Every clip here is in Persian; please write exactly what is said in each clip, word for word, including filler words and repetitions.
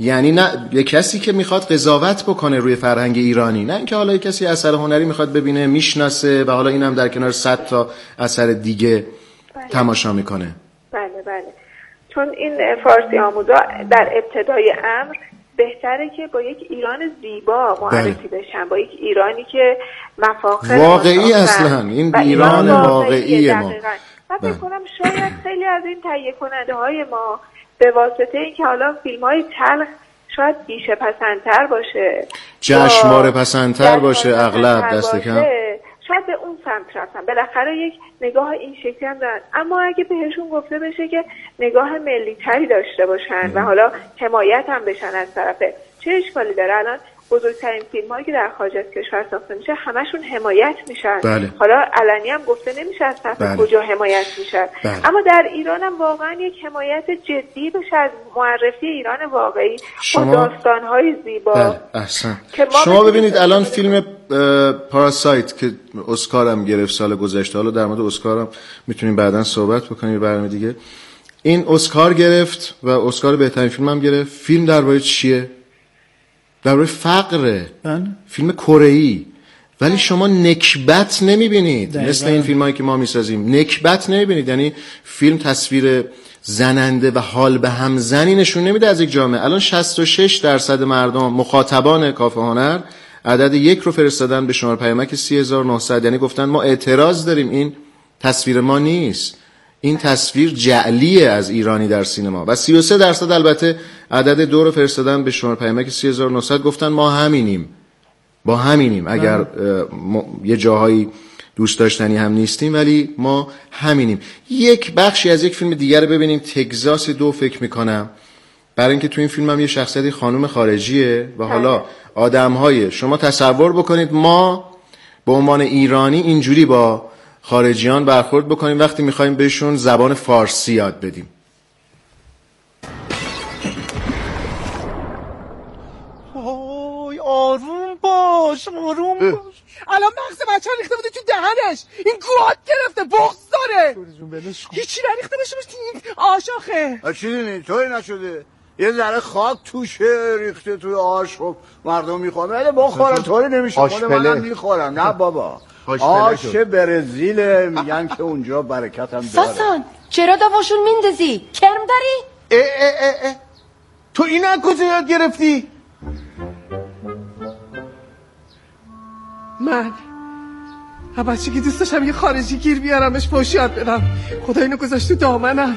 یعنی نه یه کسی که میخواد قضاوت بکنه روی فرهنگ ایرانی، نه اینکه حالا یه کسی اثر هنری میخواد ببینه میشناسه و حالا اینم در کنار صد تا اثر دیگه بله. تماشا میکنه. بله بله. چون این فارسی آموزا در ابتدای امر بهتره که با یک ایران زیبا معرفی بله. بشن، با یک ایرانی که مفاخر واقعی اصلا این ایران واقعی ما. من فکر کنم شاید خیلی از این تهیه کننده های ما به واسطه اینکه حالا فیلم های تلخ شاید بیشه پسندتر باشه، جشنواره پسندتر باشه، اغلب دست کم شاید به اون سمت رفتن، بالاخره یک نگاه این شکلی هم دارن. اما اگه بهشون گفته بشه که نگاه ملی تری داشته باشن و حالا حمایت هم بشن از طرف، چه اشکالی داره؟ الان بزرگترین فیلم هایی که در خارج از کشور ساخته میشه همشون حمایت میشن. بله. حالا علنی هم گفته نمیشه از طرف بله. کجا حمایت میشن. بله. اما در ایران هم واقعا یک حمایت جدی بشه از معرفی ایران واقعی با داستان های زیبا. بله. احسن. شما ببینید الان فیلم پاراسایت که اسکار هم گرفت سال گذشته، حالا در مورد اسکار هم میتونیم بعداً صحبت بکنیم برنامه دیگه، این اسکار گرفت و اسکار بهترین فیلم هم گرفت. فیلم درباره چیه؟ درباره فقره. فیلم کره‌ای، ولی شما نکبت نمیبینید مثل این فیلمایی که ما میسازیم. نکبت نمیبینید، یعنی فیلم تصویر زننده و حال به هم زنی نشون نمیده از یک جامعه. الان شصت و شش درصد مردم مخاطبان کافه هنر عدد یک رو فرستادن به شماره پیامک سی هزار و نهصد، یعنی گفتن ما اعتراض داریم، این تصویر ما نیست، این تصویر جعلیه از ایرانی در سینما. و سی و سه درصد البته عدد دو رو فرستادن به شماره پیامک سی هزار و نهصد، گفتن ما همینیم، با همینیم، اگر یه جاهایی دوست داشتنی هم نیستیم ولی ما همینیم. یک بخشی از یک فیلم دیگر رو ببینیم، تگزاس دو فکر میکنم، برای اینکه تو این فیلم هم یه شخصیتی خانم خارجیه و حالا آدم‌های، شما تصور بکنید ما به عنوان ایرانی اینجوری با خارجیان برخورد بکنیم وقتی میخوایم بهشون زبان فارسی یاد بدیم. وای آروم باش، آروم باش. الان مغز بچه ها ریخته بوده تو دهنش، این گوات گرفته، بغض داره. هیچی نریخته بشه باشه این آشاخه. چی دینی؟ توی نشده یه ذره خاک توشه ریخته توی آش و مردم میخوام ولی بخورن، طوری نمیشه. خود منم میخورم. نه بابا، آش برزیل میگن که اونجا برکت هم داره. ساسان چرا دواشون میندازی؟ کرم داری؟ اه اه اه اه. تو این از کجا یاد گرفتی؟ من ها بچه که دوست داشتم یه خارجی گیر بیارمش فحش یاد بدم، خدا اینو گذاشت تو دامنم.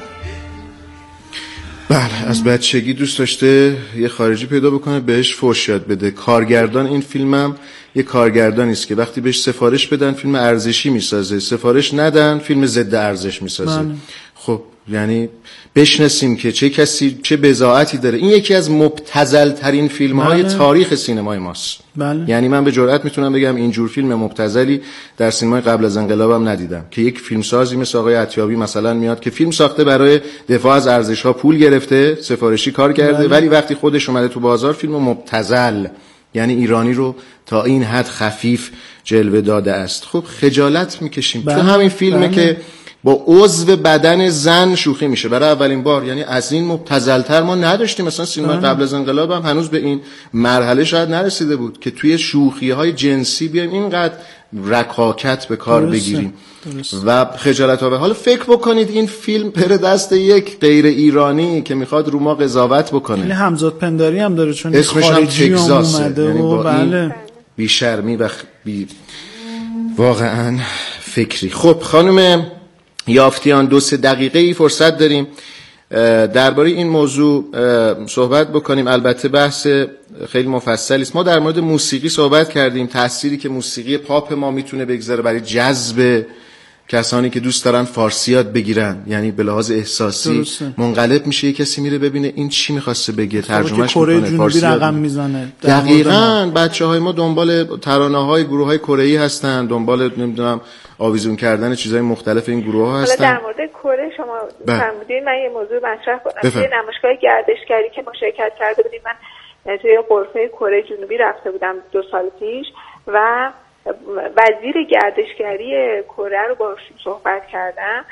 بله، از بچگی دوست داشته یه خارجی پیدا بکنه بهش فحش یاد بده. کارگردان این فیلمم یه کارگردانی است که وقتی بهش سفارش بدن فیلم ارزشی میسازه، سفارش ندن فیلم ضد ارزش میسازه. بله. خب یعنی بشناسیم که چه کسی چه بضاعتی داره. این یکی از مبتذل ترین فیلم های بله. تاریخ سینمای ماست. بله. یعنی من به جرئت میتونم بگم اینجور فیلم مبتذلی در سینمای قبل از انقلابم ندیدم که یک فیلمسازی مثل آقای عطیابی مثلا میاد که فیلم ساخته برای دفاع از ارزش ها، پول گرفته، سفارشی کار کرده، بله. ولی وقتی خودش اومده تو بازار فیلم مبتذل، یعنی ایرانی رو تا این حد خفیف جلوه داده است. خب خجالت میکشیم. بله. تو همین فیلمه بله. که با عضو بدن زن شوخی میشه برای اولین بار، یعنی از این مبتذل‌تر ما نداشتیم. مثلا سینما قبل از انقلاب هم هنوز به این مرحله شاید نرسیده بود که توی شوخی‌های جنسی بیایم اینقدر رکاکت به کار درسته. بگیریم درسته. و خجالت آور. حالا فکر بکنید این فیلم پر دست یک غیر ایرانی که میخواد رو ما قضاوت بکنه. خیلی همزاد پنداری هم داره چون اسمش هم تگزاسه، یعنی با بله. بی شرمی و بی واقعا فکری. خب خانم یافتیان دو سه دقیقه ای فرصت داریم درباره این موضوع صحبت بکنیم. البته بحث خیلی مفصلی است. ما در مورد موسیقی صحبت کردیم، تأثیری که موسیقی پاپ ما میتونه بگذاره برای جذب کسانی که دوست دارن فارسی یاد بگیرن، یعنی به لحاظ احساسی درسته. منقلب میشه، یه کسی میره ببینه این چی میخواسته بگه، ترجمهش میکنه، فارسی رقم میزنه. دقیقاً بچهای ما دنبال ترانه‌های گروه‌های کره‌ای هستن، دنبال نمیدونم آویزون کردن چیزهای مختلف این گروه ها هستن. حالا در مورد کره شما فرمودین، من یه موضوع مطرح کنم. توی نمایشگاه گردشگری که ما شرکت کرده بودیم، من توی غرفه کره جنوبی رفته بودم دو سال پیش و وزیر گردشگری کره رو باهاش صحبت کردم.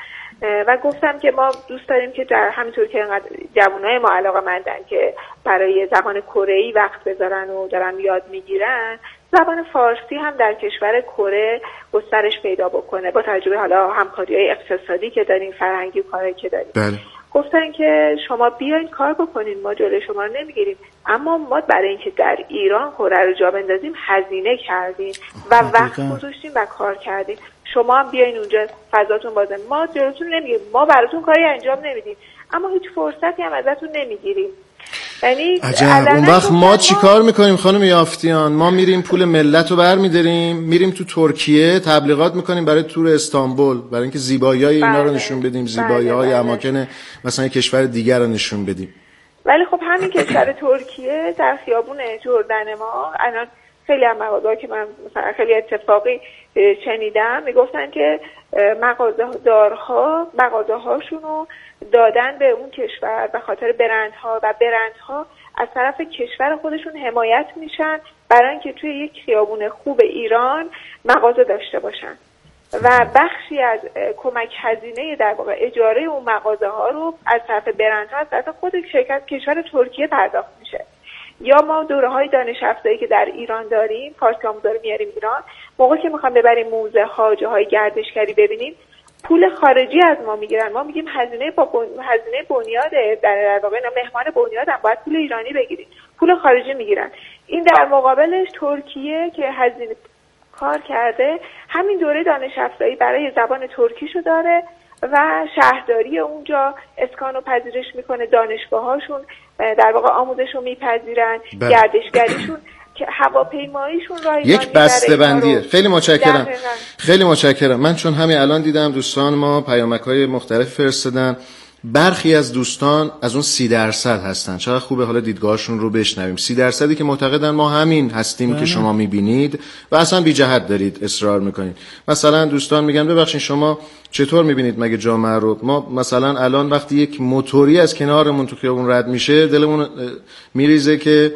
و گفتم که ما دوست داریم که در همینطور که اینقدر جوانای ما علاقه‌مندن که برای زبان کره‌ای وقت بذارن و دارن یاد میگیرن، زبان فارسی هم در کشور کره گسترش پیدا بکنه با توجه به حالا همکاری‌های اقتصادی که داریم، فرهنگی کاری که داریم. بله. گفتن که شما بیاین کار بکنین، ما جلوی شما رو نمیگیریم، اما ما برای اینکه در ایران کره رو جا بندازیم هزینه کردیم و وقت گذاشتیم و کار کردیم. شما هم بیاین اونجا، فضاتون بازه، ما جلوتون نمیگیریم، ما براتون کاری انجام نمیدیم اما هیچ فرصتی هم ازتون نمیگیریم. یعنی عجب. اون وقت ما چی کار میکنیم خانم یافتیان؟ ما میریم پول ملت رو برمیداریم، میریم تو ترکیه تبلیغات میکنیم برای تور استانبول، برای اینکه زیبایی‌های اینا رو نشون بدیم، زیبایی‌های اماکن مثلا کشور دیگر رو نشون بدیم. ولی خب همین کشور ترکیه در خیابون جردن ما الان خیلی از مغازه‌ها که من مثلا خیلی اتفاقی شنیدم میگفتن که مغازه دارها مغازه هاشونو دادن به اون کشور به خاطر برندها و برندها از طرف کشور خودشون حمایت میشن برای اینکه توی یک خیابون خوب ایران مغازه داشته باشن و بخشی از کمک هزینه در واقع اجاره اون مغازه ها رو از طرف برندها از طرف خود شرکت کشور ترکیه پرداخت میشه. یا ما دوره های دانش افزایی که در ایران داریم، فارسی آموزا رو میاریم ایران، موقعی که میخوام ببریم موزه ها، جاهای گردشگری ببینیم، پول خارجی از ما میگیرن. ما میگیم هزینه با بن... هزینه بنیاده، در واقع اینا مهمان بنیادن، باید پول ایرانی بگیریم، پول خارجی میگیرن. این در مقابلش ترکیه که هزینه کار کرده همین دوره دانش افزایی برای زبان ترکیشو داره و شهرداری اونجا اسکان و پذیرش میکنه، دانشگاهاشون در واقع آموزشو میپذیرن، گردشگریشون که هواپیماییشون راه یک بسته‌بندیه. خیلی متشکرم. خیلی متشکرم. من چون همین الان دیدم دوستان ما پیامک‌های مختلف فرستادن، برخی از دوستان از اون سی درصد هستن. چقدر خوبه حالا دیدگاهشون رو بشنویم. سی درصدی که معتقدن ما همین هستیم بله. که شما میبینید و اصلا بی جهت دارید اصرار میکنید. مثلا دوستان میگن ببخشید شما چطور میبینید مگه جامعه رو؟ ما مثلا الان وقتی یک موتوری از کنارمون تو خیابون رد میشه دلمون میریزه که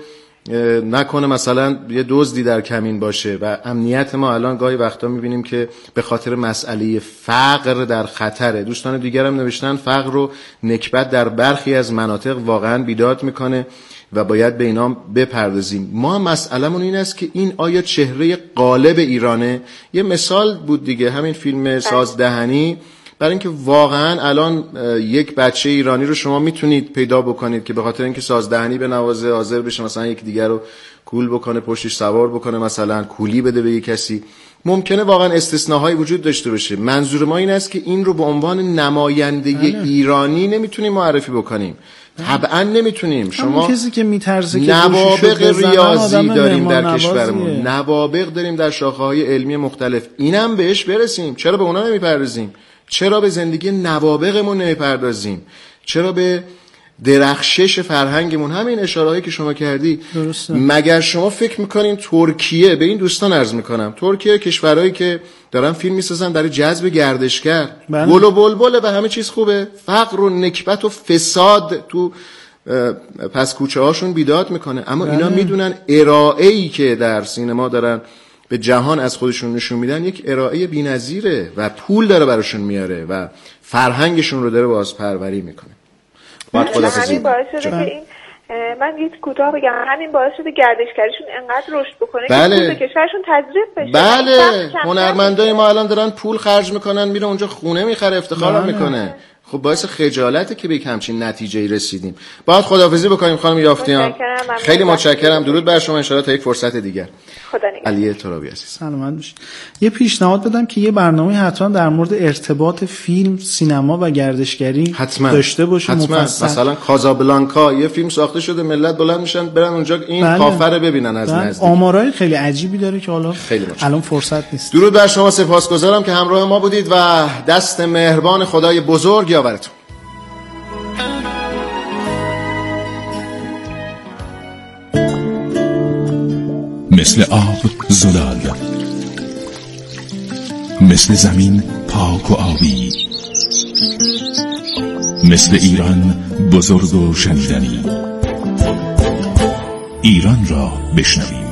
نکنه مثلا یه دزدی در کمین باشه و امنیت ما الان گاهی وقتا میبینیم که به خاطر مسئله فقر در خطره. دوستان دیگرم نوشتن فقر رو نکبت در برخی از مناطق واقعا بیداد میکنه و باید به اینا بپردازیم. ما مسئله‌مون این است که این آیا چهره غالب ایرانه؟ یه مثال بود دیگه همین فیلم سازدهنی، برای اینکه واقعا الان یک بچه ایرانی رو شما میتونید پیدا بکنید که به خاطر اینکه سازدهنی به نوازه حاضر بشه مثلا یک دیگر رو کول بکنه، پشتش سوار بکنه، مثلا کولی بده به یک کسی. ممکنه واقعا استثناءهایی وجود داشته باشه. منظور ما این است که این رو به عنوان نماینده ایرانی نمیتونیم معرفی بکنیم. طبعا نمیتونیم. شما کسی که میترسه که نوابغ ریاضی داریم در کشورمون، نوابغ داریم در شاخه‌های علمی مختلف، اینم بهش برسیم. چرا به اونا نمیپردازیم؟ چرا به زندگی نوابغمون نمیپردازیم؟ چرا به درخشش فرهنگمون؟ همین اشارهایی که شما کردی درسته. مگر شما فکر میکنین ترکیه، به این دوستان عرض میکنم، ترکیه کشورهایی که دارن فیلم میسازن برای جذب گردشگر، گل و بلبله و همه چیز خوبه، فقر و نکبت و فساد تو پس کوچه هاشون بیداد میکنه، اما بله. اینا میدونن ارائه‌ای که در سینما دارن به جهان از خودشون نشون میدن یک ارائه بی‌نظیره و پول داره براشون میاره و فرهنگشون رو داره بازپروری میکنه. باید همین باعث شده که این من یه کوتاه بگم، همین باعث شده گردشگریشون انقدر رشد بکنه بله. که پول کشورشون تضریف بشه. بله هنرمندای ما الان دارن پول خرج میکنن، میره اونجا خونه میخره، افتخار میکنه. خب باعث خجالته که به یک همچین نتیجه‌ای رسیدیم. باید خداحافظی بکنیم خانم یافتیان. خیلی متشکرم. درود بر شما، ان شاءالله تا یک فرصت دیگر. خدا نگهدار. علی ترابی عزیز. سلامت باشید. یه پیشنهاد بدم که یه برنامه حتما در مورد ارتباط فیلم، سینما و گردشگری حتما. داشته باشه مفصل. مثلا کازابلانکا یه فیلم ساخته شده، ملت بلند میشن برن اونجا این بله. کافر رو ببینن از بله. نزدیک. آمارای خیلی عجیبی داره که حالا الان فرصت نیست. درود بر شما، سپاسگزارم که همراه ما بودید و دست مهربان خدای بزرگ یاورتون. مثل آب زلال، مثل زمین پاک و آبی، مثل ایران بزرگ و شنیدنی. ایران را بشنویم.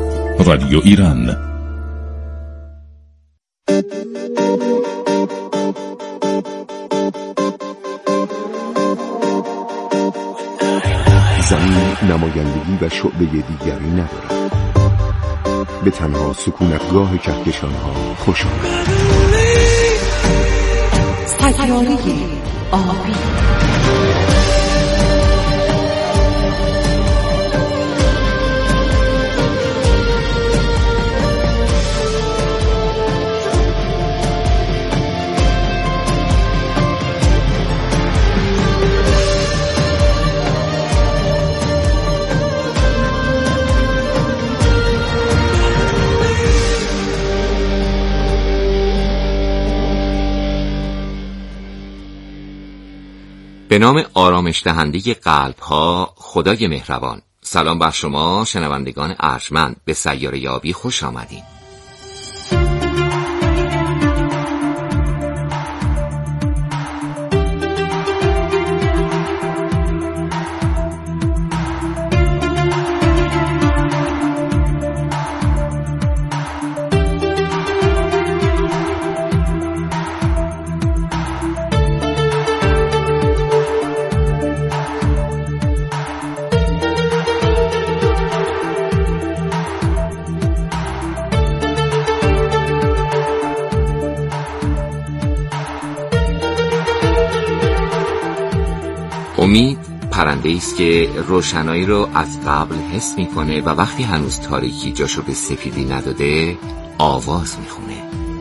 رادیو ایران. زمین نمایندگی و شعبه دیگری ندارد. به تنها سکونتگاه کهکشان‌ها خوش آمد. سیاره آبی. به نام آرامش دهنده قلب ها، خدای مهربان. سلام بر شما شنوندگان ارجمند، به سیاره یابی خوش آمدین. امید پرنده‌ای است که روشنایی رو از قبل حس می‌کنه و وقتی هنوز تاریکی جاشو به سفیدی نداده آواز می‌خونه.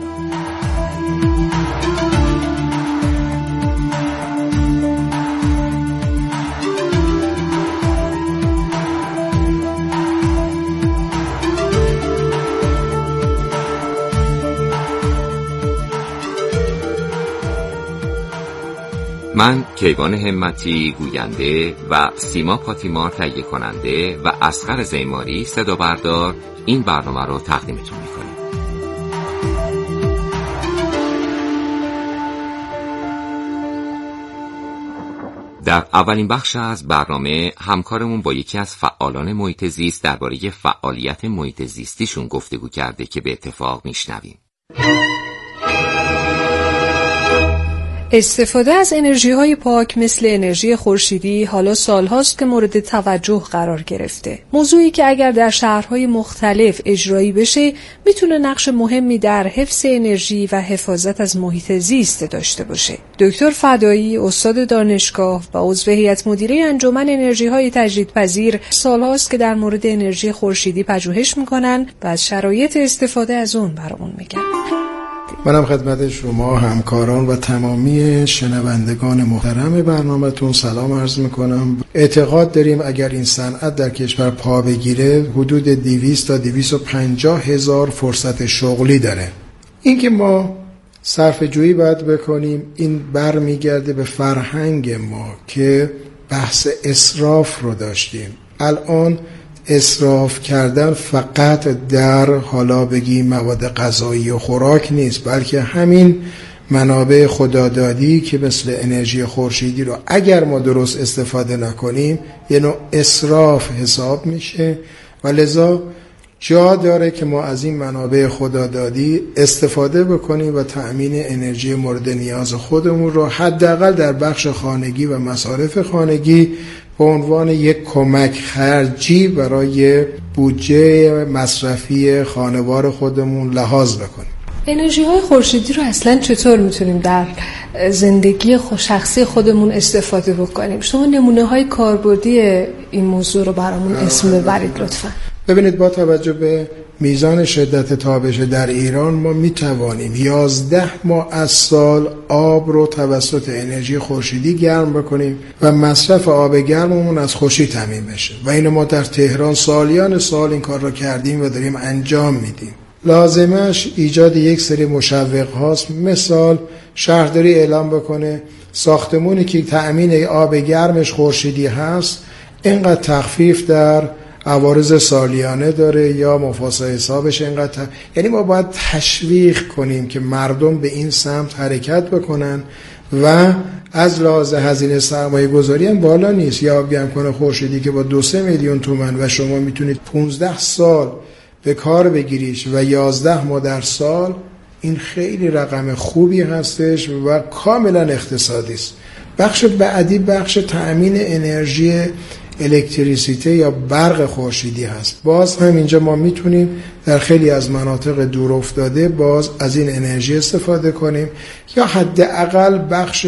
من کیوان همتی گوینده و سیما پاتیمار تهیه کننده و اصغر زیماری صدا بردار این برنامه رو تقدیمتون میکنیم. در اولین بخش از برنامه همکارمون با یکی از فعالان محیط زیست درباره فعالیت محیط زیستیشون گفتگو کرده که به اتفاق میشنویم. استفاده از انرژی‌های پاک مثل انرژی خورشیدی حالا سال‌هاست که مورد توجه قرار گرفته. موضوعی که اگر در شهرهای مختلف اجرایی بشه میتونه نقش مهمی در حفظ انرژی و حفاظت از محیط زیست داشته باشه. دکتر فدایی، استاد دانشگاه و عضو هیئت مدیره انجمن انرژی‌های تجدیدپذیر، سال‌هاست که در مورد انرژی خورشیدی پژوهش میکنن و از شرایط استفاده از اون برامون میگن. منم خدمت شما همکاران و تمامی شنوندگان محترم برنامه‌تون سلام عرض میکنم. اعتقاد داریم اگر این صنعت در کشور پا بگیره حدود دویست تا دویست و پنجاه هزار فرصت شغلی داره. این که ما صرفه جویی باید بکنیم، این برمیگرده به فرهنگ ما که بحث اسراف رو داشتیم. الان اسراف کردن فقط در حالا بگیم مواد غذایی و خوراک نیست، بلکه همین منابع خدادادی که مثل انرژی خورشیدی رو اگر ما درست استفاده نکنیم یه نوع اسراف حساب میشه و لذا جا داره که ما از این منابع خدادادی استفاده بکنیم و تأمین انرژی مورد نیاز خودمون رو حداقل در بخش خانگی و مصارف خانگی به عنوان یک کمک خرجی برای بودجه مصرفی خانوار خودمون لحاظ بکنیم. انرژی های خورشیدی رو اصلا چطور میتونیم در زندگی شخصی خودمون استفاده بکنیم؟ شما نمونه های کاربردی این موضوع رو برامون اسم ببرید لطفا. ببینید، با توجه به میزان شدت تابش در ایران ما میتوانیم یازده ماه از سال آب رو توسط انرژی خورشیدی گرم بکنیم و مصرف آب گرممون از خورشید تامین بشه و اینو ما در تهران سالیان سال این کار رو کردیم و داریم انجام میدیم. لازمش ایجاد یک سری مشوق هاست. مثال شهرداری اعلام بکنه ساختمونی که تأمین آب گرمش خورشیدی هست اینقدر تخفیف در عوارض سالیانه داره یا مفاسا حسابش اینقدر. یعنی ما باید تشویق کنیم که مردم به این سمت حرکت بکنن و از لحاظ هزینه سرمایه گذاری هم بالا نیست. یا آب گرم کنه خورشیدی که با دو سه میلیون تومان و شما میتونید پونزده سال به کار بگیریش و یازده ماه در سال، این خیلی رقم خوبی هستش و کاملا اقتصادی است. بخش بعدی بخش تأمین انرژی الکتریسیته یا برق خورشیدی هست. باز هم اینجا ما میتونیم در خیلی از مناطق دور افتاده باز از این انرژی استفاده کنیم یا حداقل بخش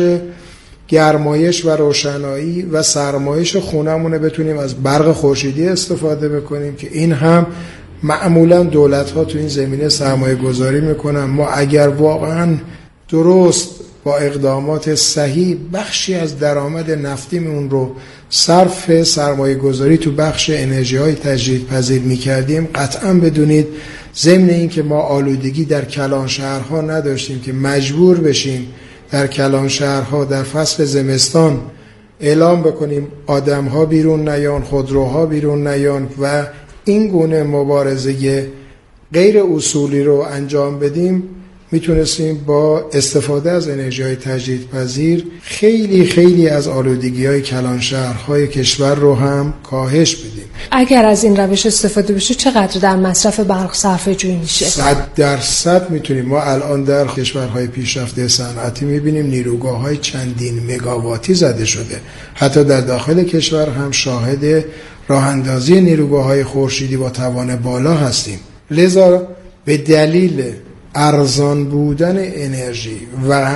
گرمایش و روشنایی و سرمایش خونمون بتونیم از برق خورشیدی استفاده بکنیم که این هم معمولا دولت ها تو این زمینه سرمایه گذاری میکنن. ما اگر واقعا درست با اقدامات صحیح بخشی از درآمد نفتیمون رو صرف سرمایه گذاری تو بخش انرژی های تجدیدپذیر میکردیم، قطعا بدونید ضمن این که ما آلودگی در کلان شهرها نداشتیم که مجبور بشیم در کلان شهرها در فصل زمستان اعلام بکنیم آدمها بیرون نیان، خودروها بیرون نیان و این گونه مبارزه غیر اصولی رو انجام بدیم، میتونستیم با استفاده از انرژی‌های تجدیدپذیر خیلی خیلی از آلودگی‌های کلان شهرهای کشور رو هم کاهش بدیم. اگر از این روش استفاده بشه چقدر در مصرف برق صرفه‌جویی میشه؟ صد درصد میتونیم. ما الان در کشورهای پیشرفته صنعتی میبینیم نیروگاه‌های چندین مگاواتی زده شده. حتی در داخل کشور هم شاهد راه‌اندازی نیروگاه‌های خورشیدی با توان بالا هستیم. لذا به دلیل ارزان بودن انرژی و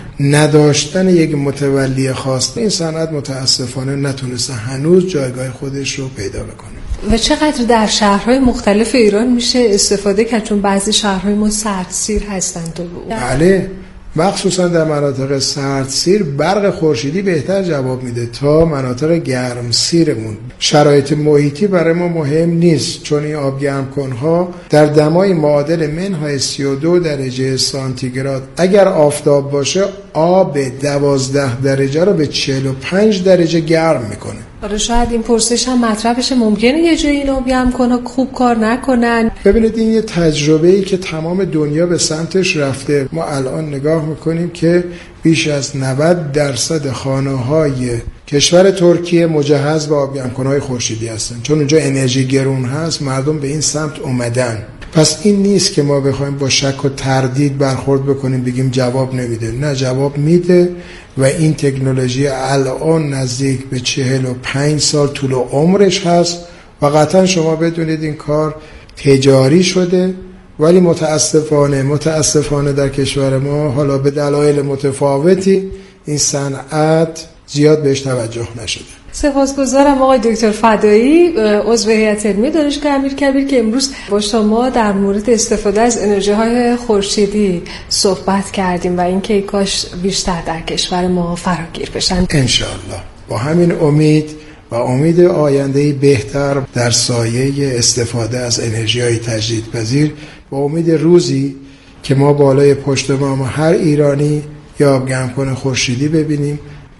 نداشتن یک متولی خاص این صنعت متاسفانه نتونسته هنوز جایگاه خودش رو پیدا بکنه. و چقدر در شهرهای مختلف ایران میشه استفاده کرد؟ چون بعضی شهرهای ما سردسیر هستند. بله، مخصوصا در مناطق سردسیر برق خورشیدی بهتر جواب میده تا مناطق گرمسیرمون. شرایط محیطی برای ما مهم نیست چون این آبگرمکنها در دمای معادل منهای سی و دو درجه سانتیگراد اگر آفتاب باشه آب دوازده درجه رو به چهل و پنج درجه گرم میکنه. آره، شاید این پرسش هم مطرح بشه ممکنه یه جایی این آبگرمکنها خوب کار نکنن. ببینید این یه تجربه‌ای که تمام دنیا به سمتش رفته. ما الان نگاه میکنیم که بیش از نود درصد خانه‌های کشور ترکیه مجهز به آبگرمکنهای خورشیدی هستن. چون اونجا انرژی گرون هست مردم به این سمت اومدن. پس این نیست که ما بخوایم با شک و تردید برخورد بکنیم بگیم جواب نمیده. نه، جواب میده و این تکنولوژی الان نزدیک به چهل و پنج سال طول و عمرش هست و قطعا شما بدونید این کار تجاری شده. ولی متاسفانه متاسفانه در کشور ما حالا به دلایل متفاوتی این صنعت زیاد بهش توجه نشده. سپاسگزارم آقای دکتر فدایی، عضو هیئت علمی دانشگاه امیرکبیر که امروز با شما در مورد استفاده از انرژی‌های خورشیدی صحبت کردیم و اینکه کاش بیشتر در کشور ما فراگیر بشن. انشالله با همین امید و امید آینده‌ای بهتر در سایه استفاده از انرژی‌های تجدیدپذیر، با امید روزی که ما بالای پشت ما هر ایرانی یا آبگرمکن خورشیدی ببینیم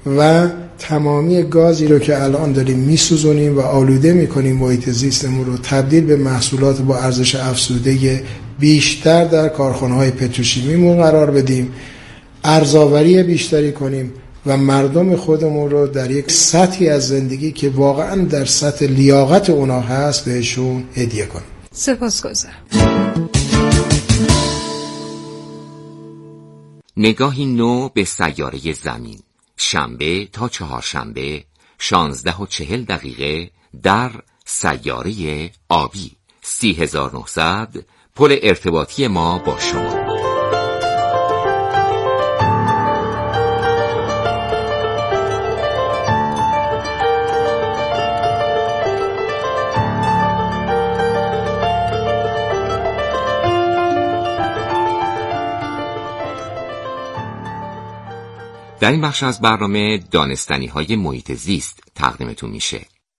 و تمامی گازی رو که الان داریم میسوزونیم و آلوده میکنیم محیط زیستمون رو تبدیل به محصولات با ارزش افزوده بیشتر در کارخانه‌های پتروشیمیمون قرار بدیم، ارزآوری بیشتری کنیم و مردم خودمون رو در یک سطحی از زندگی که واقعا در سطح لیاقت اونا هست بهشون هدیه کنیم. سپاسگزارم. نگاهی نو به سیاره زمین، شنبه تا چهارشنبه شانزده و چهل دقیقه در سیاره آبی. سی هزار و نهصد پل ارتباطی ما با شما. در این بخش از برنامه دانستنی های محیط زیست تقدیمتون میشه.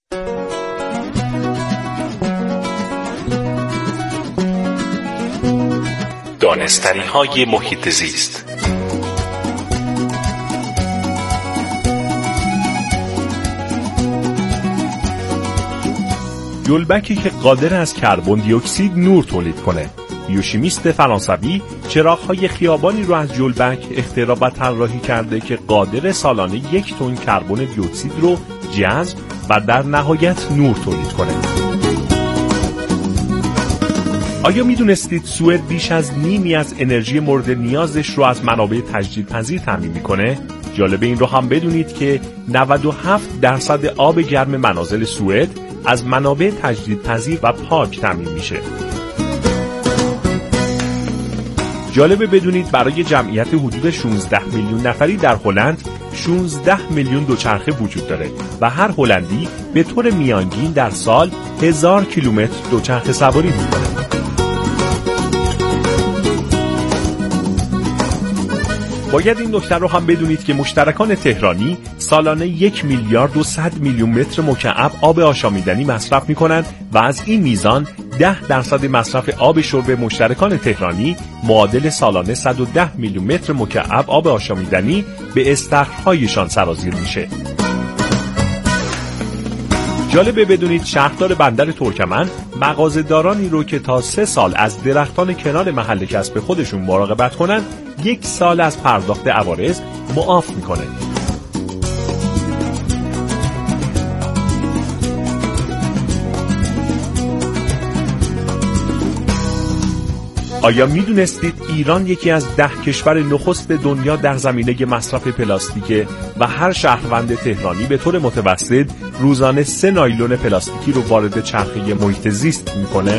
دانستنی های محیط زیست. گلبکی که قادر است کربن دی اکسید نور تولید کنه. بیوشیمیست فرانسوی چراغ‌های خیابانی رو از جلبک اختراع و طراحی کرده که قادر سالانه یک تن کربن دی اکسید رو جذب و در نهایت نور تولید کنه. آیا میدونستید سوئد بیش از نیمی از انرژی مورد نیازش رو از منابع تجدیدپذیر تامین میکنه؟ جالب این رو هم بدونید که نود و هفت درصد آب گرم منازل سوئد از منابع تجدیدپذیر و پاک تامین میشه. جالبه بدونید برای جمعیت حدود شانزده میلیون نفری در هلند شانزده میلیون دوچرخه وجود داره و هر هلندی به طور میانگین در سال هزار کیلومتر دوچرخه سواری میکنه. باید این نکته رو هم بدونید که مشترکان تهرانی سالانه یک میلیارد و صد میلیون متر مکعب آب آشامیدنی مصرف میکنند و از این میزان ده درصد مصرف آب شرب مشترکان تهرانی معادل سالانه صد و ده میلیون متر مکعب آب آشامیدنی به استخرهایشان سرازیر میشه. جالبه بدونید شهردار بندر ترکمن مغازه‌دارانی رو که تا سه سال از درختان کنار محل کسب خودشون مراقبت کنن یک سال از پرداخت عوارض معاف میکنه. آیا میدونستید ایران یکی از ده کشور نخست دنیا در زمینه مصرف پلاستیکه و هر شهروند تهرانی به طور متوسط روزانه سه نایلون پلاستیکی رو وارد چرخه محیط زیست میکنه؟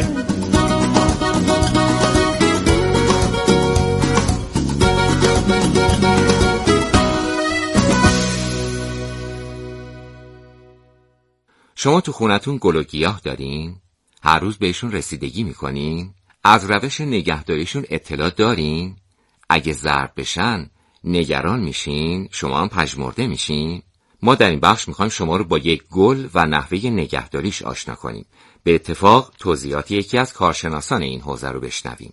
شما تو خونتون گل و گیاه دارین؟ هر روز بهشون رسیدگی میکنین؟ از روش نگهداریشون اطلاع دارین؟ اگه ضرب بشن نگران میشین؟ شما هم پژمرده میشین؟ ما در این بخش میخوایم شما رو با یک گل و نحوه نگهداریش آشنا کنیم. به اتفاق توضیحات یکی از کارشناسان این حوزه رو بشنویم.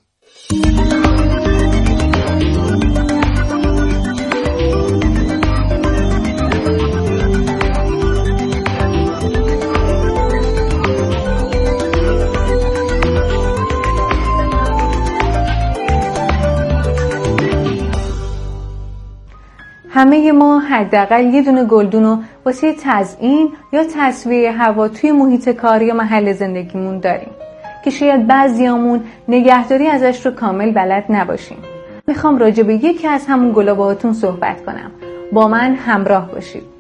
همه ما حداقل یه دونه گلدون رو واسه تزیین یا تصفیه هوا توی محیط کار یا محل زندگیمون داریم که شاید بعضیامون نگهداری ازش رو کامل بلد نباشیم. میخوام راجع به یکی از همون گلا باهاتون صحبت کنم. با من همراه باشید.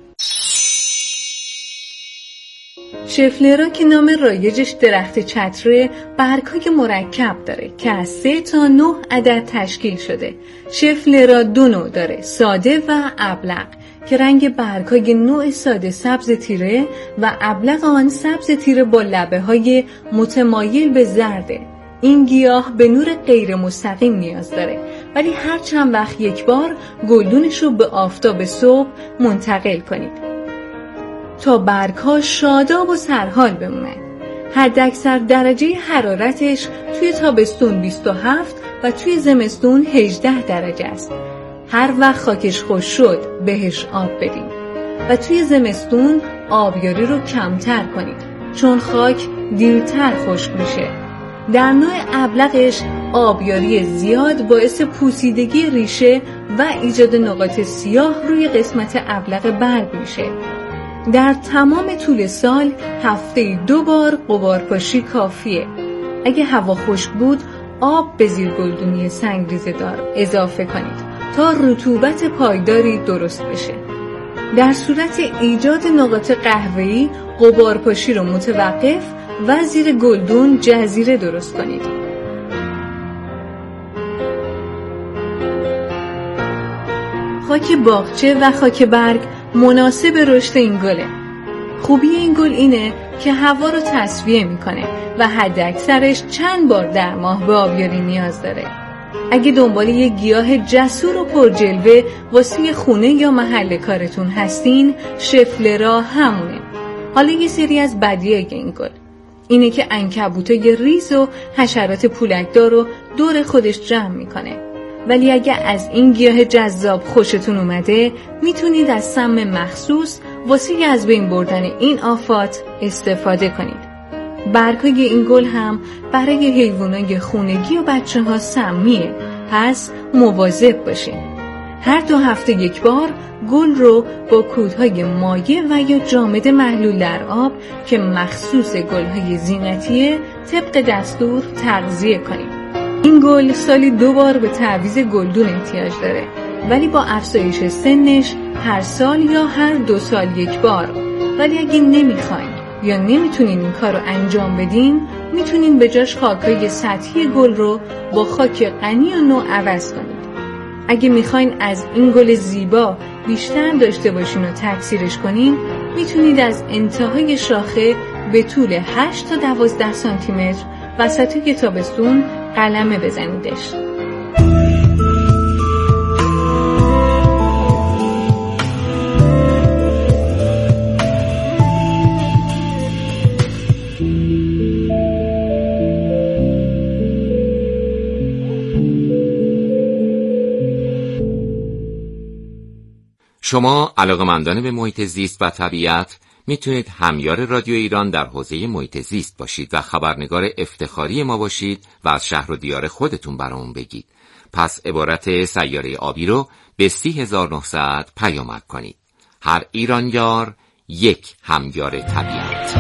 شفلرا که نام رایجش درخت چتره برگ‌های مرکب داره که از سه تا نه عدد تشکیل شده. شفلرا دو نوع داره، ساده و ابلق، که رنگ برگ‌های نوع ساده سبز تیره و ابلق آن سبز تیره با لبه‌های متمایل به زرده. این گیاه به نور غیر مستقیم نیاز داره، ولی هر چند وقت یک بار گلدونش رو به آفتاب صبح منتقل کنید تا برگ‌ها شاداب و سرحال بمونه. حداکثر درجه حرارتش توی تابستون بیست و هفت و توی زمستون هجده درجه است. هر وقت خاکش خشک شد بهش آب بدید و توی زمستون آبیاری رو کمتر کنید چون خاک دیرتر خشک میشه. در نوع ابلقش آبیاری زیاد باعث پوسیدگی ریشه و ایجاد نقاط سیاه روی قسمت ابلق برگ میشه. در تمام طول سال هفته دو بار غبارپاشی کافیه. اگه هوا خشک بود آب به زیر گلدونی سنگریزه دار اضافه کنید تا رطوبت پایداری درست بشه. در صورت ایجاد نقاط قهوه‌ای غبارپاشی رو متوقف و زیر گلدون جزیره درست کنید. خاک باغچه و خاک برگ مناسب رشد این گله. خوبی این گل اینه که هوا رو تصفیه میکنه و حد اکثرش چند بار در ماه به آبیاری نیاز داره. اگه دنبال یه گیاه جسور و پرجلوه واسه خونه یا محل کارتون هستین، شفلرا همونه. حالا یه سری از بدیهای این گل اینه که عنکبوتای ریز و حشرات پولکدار رو دور خودش جمع میکنه. ولی اگه از این گیاه جذاب خوشتون اومده میتونید از سم مخصوص واسه از بین بردن این آفات استفاده کنید. برگ‌های این گل هم برای حیوانات خونگی و بچه ها سمیه، پس مواظب باشین. هر دو هفته یک بار گل رو با کودهای مایع و یا جامد محلول در آب که مخصوص گل‌های زینتیه طبق دستور تغذیه کنید. این گل سالی دو بار به تعویض گلدون احتیاج داره، ولی با افزایش سنش هر سال یا هر دو سال یک بار. ولی اگه نمیخواین یا نمیتونین این کار رو انجام بدین، میتونین به جاش خاکای سطحی گل رو با خاک غنی و نو عوض کنید. اگه میخواین از این گل زیبا بیشتر داشته باشین و تکثیرش کنین، میتونید از انتهای شاخه به طول هشت تا دوازده سانتی متر وسط تابستون قلمه بزنیدش. شما علاقه‌مندان به محیط زیست و طبیعت میتونید همیار رادیو ایران در حوزه محیط زیست باشید و خبرنگار افتخاری ما باشید و از شهر و دیار خودتون برامون بگید. پس عبارت سیاره آبی رو به سی هزار و نهصد پیامک کنید. هر ایرانیار یک همیار طبیعت.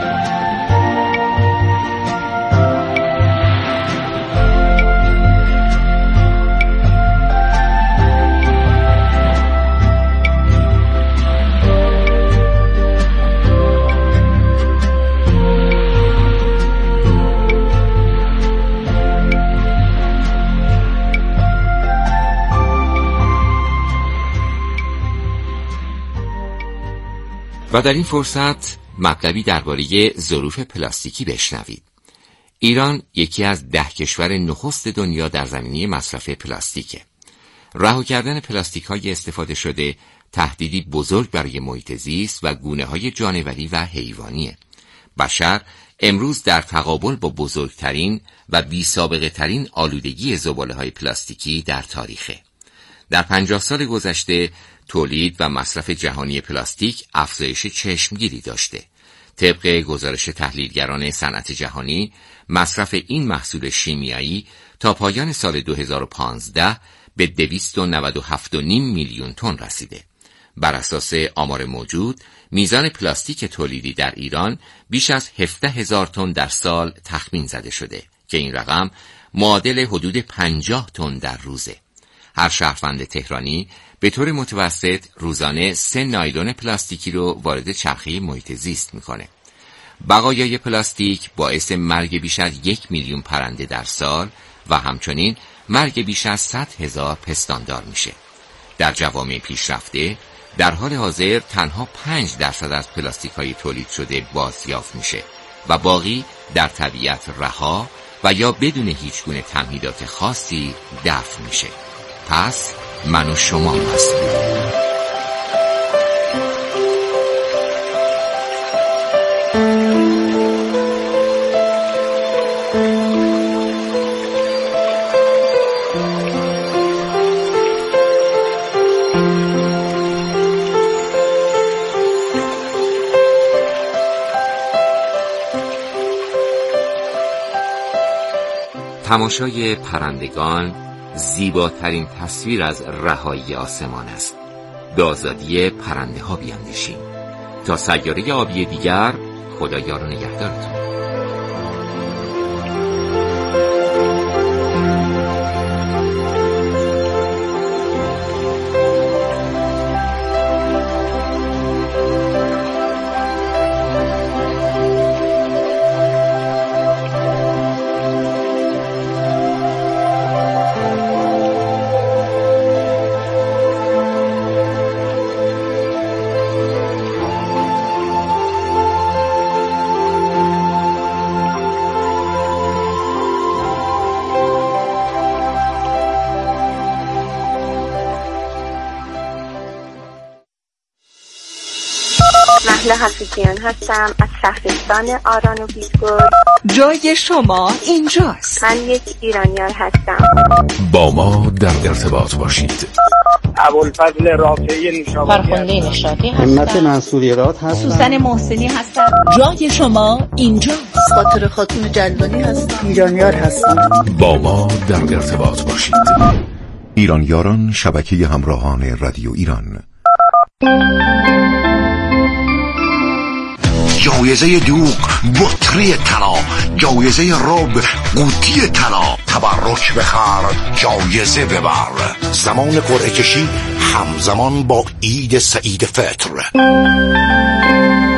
و در این فرصت مطلبی درباره ظروف پلاستیکی بشنوید. ایران یکی از ده کشور نخست دنیا در زمینه مصرف پلاستیکه. رها کردن پلاستیک های استفاده شده تهدیدی بزرگ برای محیط زیست و گونه های جانوری و حیوانیه. بشر امروز در تقابل با بزرگترین و بی سابقه ترین آلودگی زباله های پلاستیکی در تاریخه. در پنجاه سال گذشته تولید و مصرف جهانی پلاستیک افزایش چشمگیری داشته. طبق گزارش تحلیلگران صنعت جهانی، مصرف این محصول شیمیایی تا پایان سال دو هزار و پانزده به دویست و نود و هفت و نیم میلیون تن رسیده. بر اساس آمار موجود، میزان پلاستیک تولیدی در ایران بیش از هفده هزار تن در سال تخمین زده شده که این رقم معادل حدود پنجاه تن در روزه. هر شهروند تهرانی به طور متوسط روزانه سه نایلون پلاستیکی رو وارد چرخه محیط زیست میکنه. بقایای پلاستیک باعث مرگ بیش از یک میلیون پرنده در سال و همچنین مرگ بیش از صد هزار پستاندار میشه. در جوامع پیشرفته در حال حاضر تنها پنج درصد از پلاستیک های تولید شده بازیافت میشه و باقی در طبیعت رها و یا بدون هیچ گونه تمهیدات خاصی دفن میشه. پس من و شما مسئولیم. تماشای پرندگان زیباترین تصویر از رهایی آسمان است. به آزادی پرنده ها بیاندیشیم. تا سیاره آبی دیگر، خدایا رو نگهدارتون. نهله حفیظیان هستم از شهرستان آران و بیتگل. جای شما اینجاست. من یک ایرانیار هستم. با ما در ارتباط باشید. ابوالفضل رافعی نشابوری، فرخنده نشاطی هستم. همت منصوریرات هستم. سوسن محسنی هستم. جای شما اینجاست. خاطر خاتون جلدانی هستم. ایرانیار هستم. با ما در ارتباط باشید. ایرانیاران، شبکه همراهان رادیو ایران. جایزه دوغ بطری طلا، جایزه رب قوطی طلا. تبرک بخر جایزه ببر. زمان قرعه کشی همزمان با عید سعید فطر.